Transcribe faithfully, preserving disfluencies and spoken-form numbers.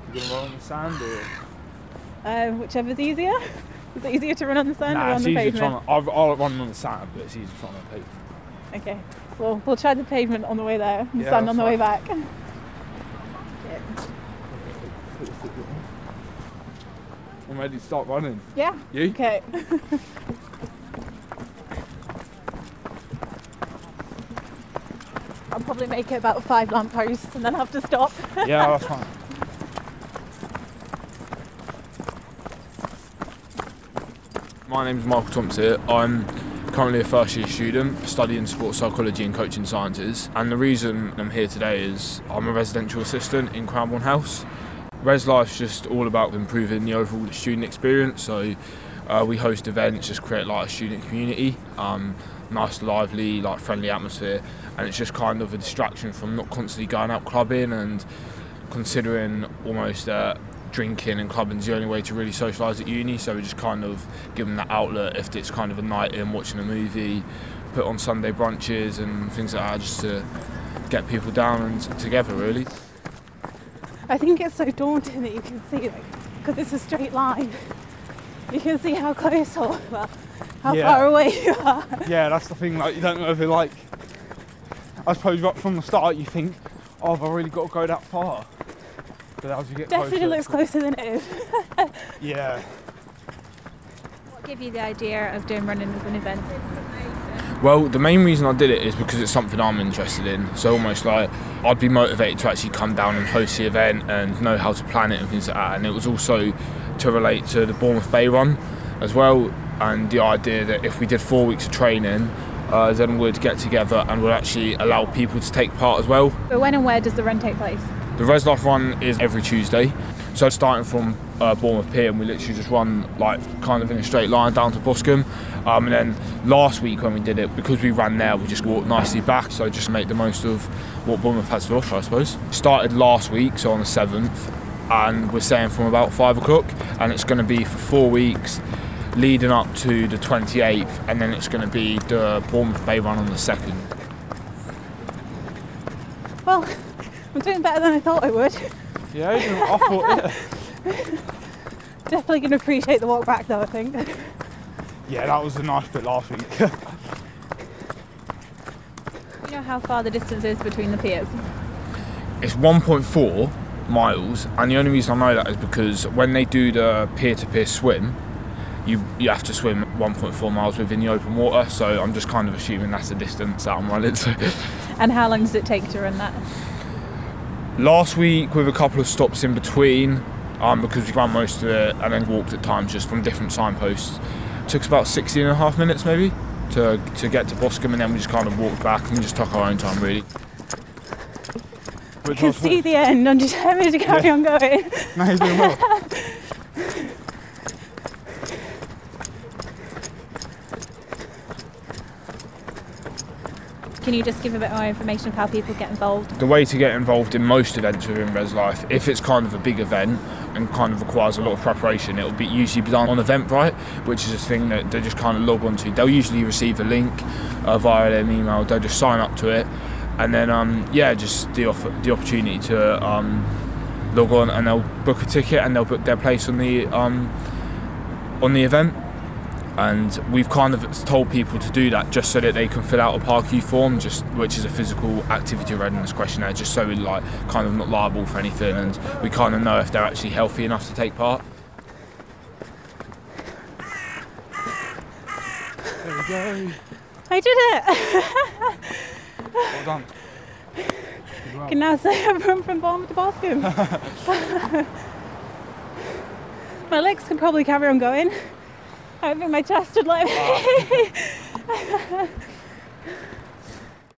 You gonna run on the sand or? Um, whichever's easier. Is it easier to run on the sand Nah, or on the pavement? Trying to, I'll, I'll run on the sand, but it's easier to run on the pavement. Okay. Well, we'll try the pavement on the way there and Yeah, sand on the fine. way back. Yeah. I'm ready to start running. Yeah? You? Okay. I'll probably make it about five lampposts and then have to stop. Yeah, that's fine. My name's Michael Thompson. I'm currently a first year student studying sports psychology and coaching sciences, and the reason I'm here today is I'm a residential assistant in Cranbourne House. Res Life's just all about improving the overall student experience, so uh, we host events, just create like a student community, um, nice, lively, like friendly atmosphere, and it's just kind of a distraction from not constantly going out clubbing and considering almost uh, drinking and clubbing is the only way to really socialise at uni, so we just kind of give them that outlet if it's kind of a night in, watching a movie, put on Sunday brunches and things like that, just to get people down and t- together really. I think it's so daunting that you can see, like, because it's a straight line, you can see how close or well, how Yeah. far away you are. Yeah, that's the thing, like you don't know if it like, I suppose right from the start you think, oh, have I really got to go that far? But as you get Definitely closer, looks closer than it is. yeah. What gave you the idea of doing running as an event? Well, the main reason I did it is because it's something I'm interested in. So almost like I'd be motivated to actually come down and host the event and know how to plan it and things like that. And it was also to relate to the Bournemouth Bay Run as well, and the idea that if we did four weeks of training, uh, then we'd get together and would actually allow people to take part as well. But when and where does the run take place? The Res Life Run is every Tuesday. So starting from uh, Bournemouth Pier, and we literally just run like kind of in a straight line down to Boscombe. Um, and then last week when we did it, because we ran there, we just walked nicely back. So just make the most of what Bournemouth has to offer, I suppose. Started last week, so on the seventh, and we're saying from about five o'clock, and it's going to be for four weeks, leading up to the twenty-eighth, and then it's going to be the Bournemouth Bay Run on the second. Well, I'm doing better than I thought I would. Yeah, I thought, yeah. Definitely going to appreciate the walk back though, I think. Yeah, that was a nice bit last week. Do you know how far the distance is between the piers? It's one point four miles, and the only reason I know that is because when they do the peer-to-peer swim, you you have to swim one point four miles within the open water, so I'm just kind of assuming that's the distance that I'm running. So. And how long does it take to run that? Last week with a couple of stops in between, um, because we ran most of it and then walked at times just from different signposts. It took us about sixteen and a half minutes maybe to to get to Boscombe, and then we just kind of walked back and just took our own time really. You can see the end, I'm determined to carry Yeah. on going. No, he's doing well. Can you just give a bit more information of how people get involved? The way to get involved in most events within Res Life, if it's kind of a big event and kind of requires a lot of preparation, it'll be usually be done on Eventbrite, which is a thing that they just kind of log on to. They'll usually receive a link uh, via their email. They'll just sign up to it, and then um, yeah, just the offer, the opportunity to um, log on, and they'll book a ticket and they'll book their place on the um, on the event. And we've kind of told people to do that just so that they can fill out a P A R Q form, just which is a physical activity readiness questionnaire, just so we're like kind of not liable for anything, and we kind of know if they're actually healthy enough to take part. There we go. I did it! Well done. I can now say I've run from Bournemouth to Boscombe. My legs can probably carry on going. I don't think my chest would let me.